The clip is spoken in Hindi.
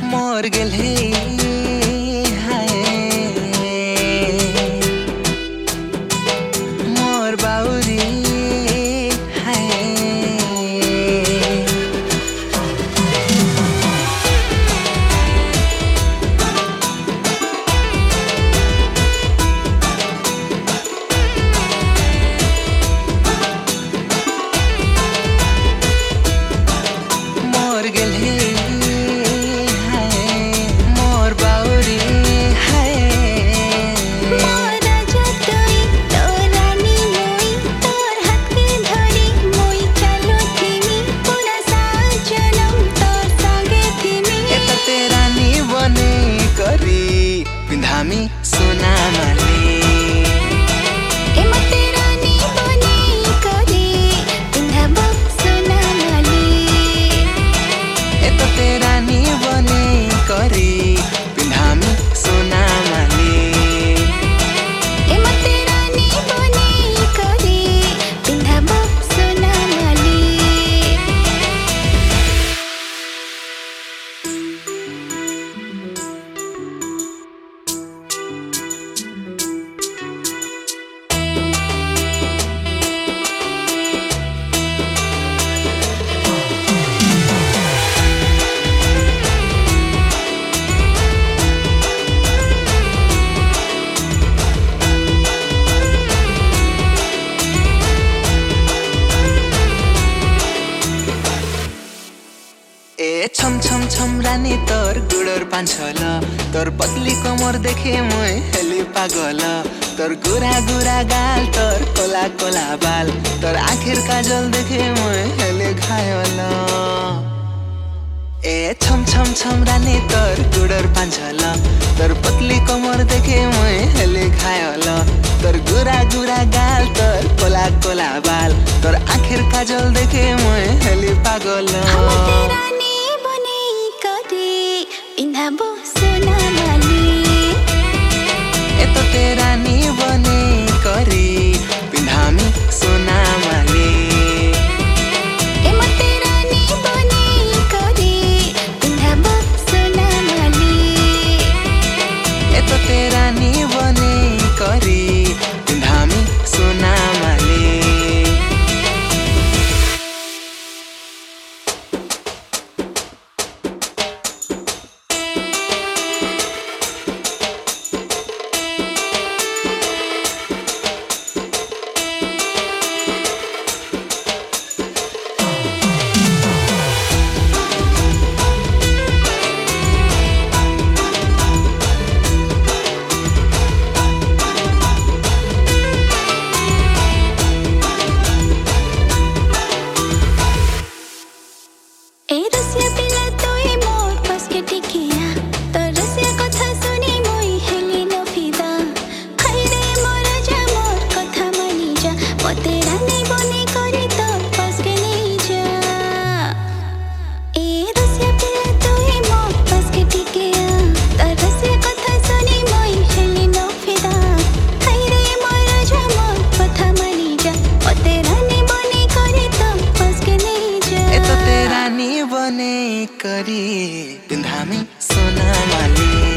मोर गेले हाय मोर बाउरी हाय मोर गेले पिंधामी सोना माले ए मते रानी बने करे पिंधाबो सोना माले ए तो तेरा नी बने करे पिंधामी सोना माले ए मते रानी बने करे पिंधाबो सोना माले ए छम छम छम रानी तोर गुडर पांछल तोर पतली कमर देखे मुई हेली पागल तोर गुरा गुरा गाल तोर कोला कोला बाल तोर आखिर काजल देखे मुई हेली घायल ए छम छम छम रानी तोर गुडर पांछल तोर पतली कमर देखे मुई हेली घायल तोर गुरा गुरा गाल तोर कोला कोला बाल तोर आखिर काजल देखे मुई हेली पागल पिंधाबो सोना माले ए तो तेरा नी बने करे पिंधामी सोना माले ए मते रानी बने करे पिंधाबो सोना माले ए तो तेरा नी बने करे पिंधामी सोना माले बने करे पिंधामी सोना माले।